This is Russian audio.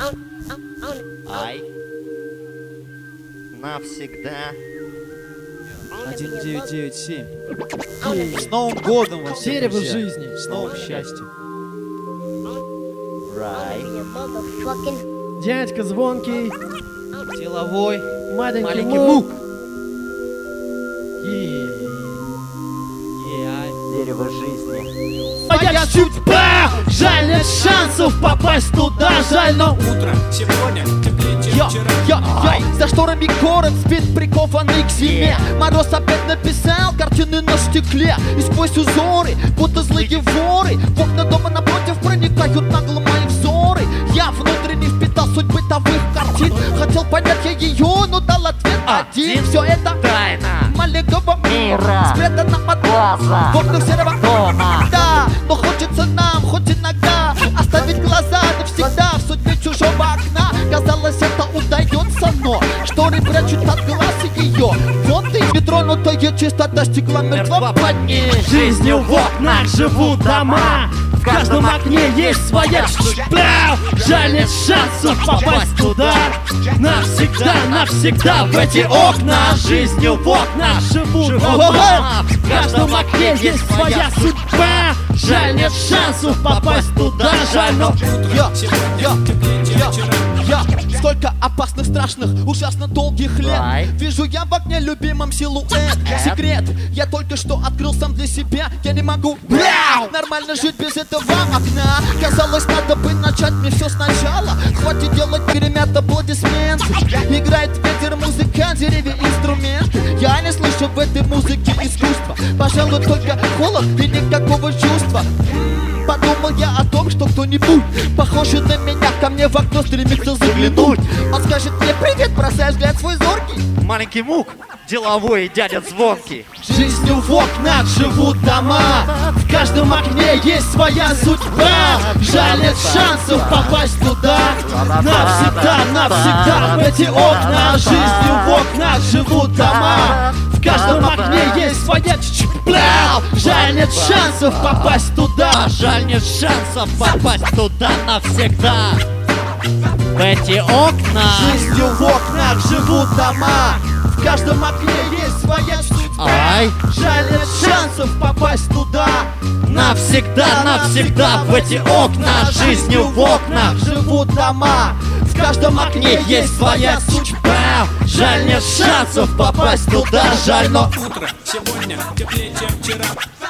Ай. Навсегда. 1997. С Новым годом вас всех, Дерево друзья. жизни. С новым счастьем. Рай. Дядька звонкий, Деловой. маленький Маленький мук. мук. Дерево жизни. Моя судьба! Жаль, нет шансов попасть туда, жаль, но Утро сегодня теплее, чем вчера. За шторами город спит, прикованный к зиме. Мороз опять написал картины на стекле. И сквозь узоры, будто злые воры, в окна дома напротив проникают нагло мои взоры. Я внутренне впитал суть бытовых картин. Хотел понять я ее, но дал ответ один. Все это Тайна маленького мира, спрятано под глаза в окнах серого дома. да, но хочется нам хоть иногда оставить глаза навсегда в судьбе чужого окна. Казалось, это удается, но шторы прячут от глаз ее. Вот и нетронутая чистота стекла мертва под ней. Жизнью в окнах живут дома. В каждом окне есть своя судьба. Жаль, нет шансов попасть туда. Навсегда, навсегда в эти окна. Жизнью в окнах живут дома. В каждом окне есть своя судьба. Жаль, нет шансов попасть туда. Жаль, но столько опасных, страшных, ужасно долгих лет. Вижу я в окне любимом силуэт. Секрет, я только что открыл сам для себя. Я не могу нормально жить без этого окна. Казалось, надо бы начать мне все сначала. Хватит делать гремят аплодисменты. Играет ветер, музыка, деревья, инструмент. Я не слышу в этой музыке искусства. Пожалуй, только холод и никакого чувства. Подумал я о том, что кто-нибудь похожий на меня ко мне в окно стремится заглянуть. Он скажет мне привет, бросая взгляд свой зоркий. Маленький мук. Деловой дядя звонкий. Жизнью в окнах живут дома. В каждом окне есть своя судьба. Жаль, нет шансов попасть туда. Навсегда, навсегда в эти окна. Жизнью в окнах живут дома. В каждом окне есть своя судьба. Жаль, нет шансов попасть туда. Жаль, нет шансов попасть туда навсегда. В эти окна. Жизнью в окнах живут дома. В каждом окне есть своя судьба. Ай. Жаль, нет шансов попасть туда. Навсегда, навсегда в эти окна. Жизнью в окнах живут дома. В каждом окне есть своя судьба. Жаль, нет шансов попасть туда. Жаль, но Утро сегодня теплее, чем вчера.